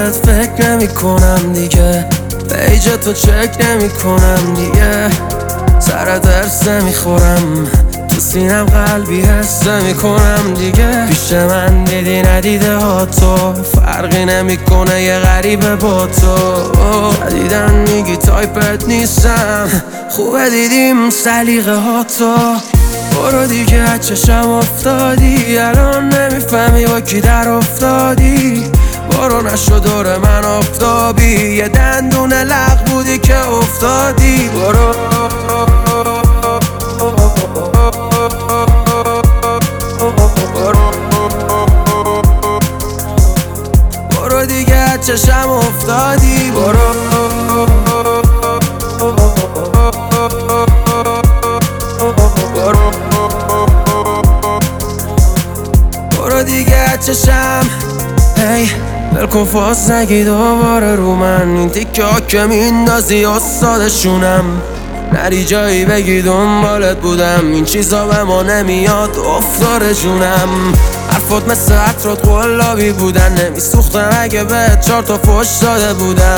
بهت فکر نمی کنم دیگه، پیج تو چک نمی کنم دیگه، سرت ارس نمیخورم، تو سینم قلبی حس نمی کنم دیگه. پیش من دیدی ندیده ها تو، فرقی نمیکنه یه غریبه با تو. جدیدن میگی تایپت نیستم، خوبه دیدیم سلیقه ها تو. برو دیگه از چشم افتادی، الان نمیفهمی با کی در افتادی. برو نشو دور من افتابی، یه دندون لق بودی که افتادی. برو دیگه از چشم افتادی. برو دیگه از چشم. هی بلکن فاز نگی دوباره رو من، این تیکه ها که میندازی استادشونم. نری جایی بگی دنبالت بودم، این چیزا به ما نمیاد افتار جونم. حرفات مثل عطرات قلابی بودن، نمیسوختم اگه به 4 تا فوش داده بودم.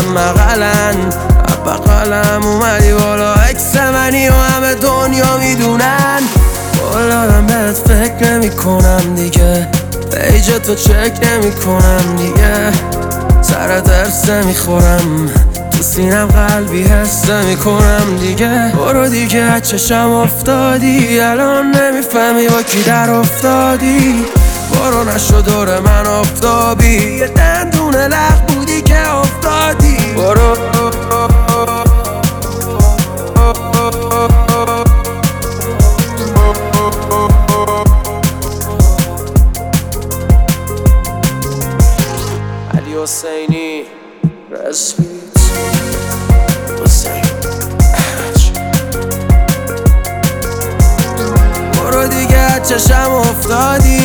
بغلم اومدی بالا، عکس منی و همه دنیا میدونن. قولم بهت فکر نمی کنم دیگه، پیج تو چک نمی کنم دیگه، سرت ارس نمیخورم، تو سینم قلبی حس نمی کنم دیگه. برو دیگه از چشم افتادی، الان نمیفهمی با کی در افتادی. برو نشو دور من افتابی، یه دندون لق بودی که افتادی. برو علی حسینی رسپیت حسین. برو دیگه از چشم افتادی.